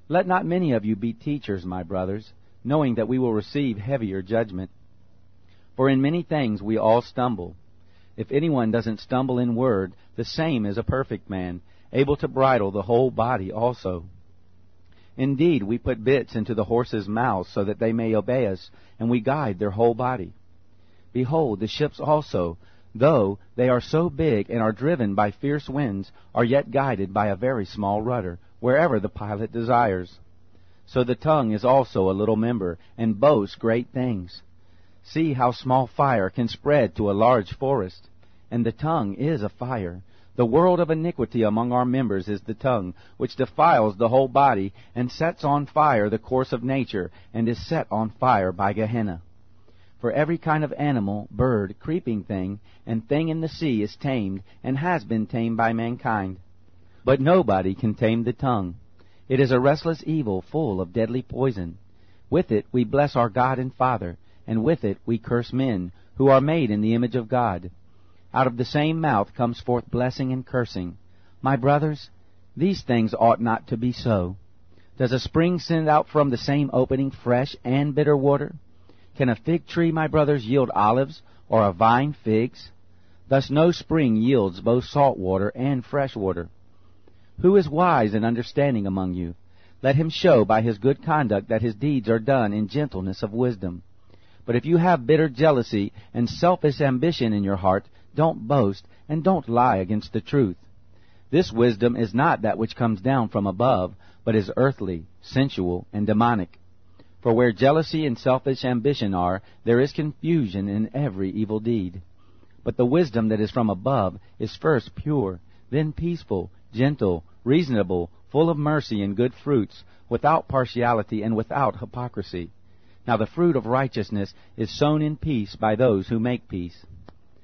Let not many of you be teachers, my brothers, knowing that we will receive heavier judgment. For in many things we all stumble. If anyone doesn't stumble in word, the same is a perfect man, able to bridle the whole body also. Indeed, we put bits into the horses' mouths so that they may obey us, and we guide their whole body. Behold, the ships also, though they are so big and are driven by fierce winds, are yet guided by a very small rudder, wherever the pilot desires. So the tongue is also a little member, and boasts great things. See how small fire can spread to a large forest. And the tongue is a fire. The world of iniquity among our members is the tongue, which defiles the whole body, and sets on fire the course of nature, and is set on fire by Gehenna. For every kind of animal, bird, creeping thing, and thing in the sea is tamed, and has been tamed by mankind. But nobody can tame the tongue. It is a restless evil full of deadly poison. With it we bless our God and Father, and with it we curse men, who are made in the image of God. Out of the same mouth comes forth blessing and cursing. My brothers, these things ought not to be so. Does a spring send out from the same opening fresh and bitter water? Can a fig tree, my brothers, yield olives, or a vine figs? Thus no spring yields both salt water and fresh water. Who is wise and understanding among you? Let him show by his good conduct that his deeds are done in gentleness of wisdom. But if you have bitter jealousy and selfish ambition in your heart, don't boast, and don't lie against the truth. This wisdom is not that which comes down from above, but is earthly, sensual, and demonic. For where jealousy and selfish ambition are, there is confusion in every evil deed. But the wisdom that is from above is first pure, then peaceful, gentle, reasonable, full of mercy and good fruits, without partiality and without hypocrisy. Now the fruit of righteousness is sown in peace by those who make peace.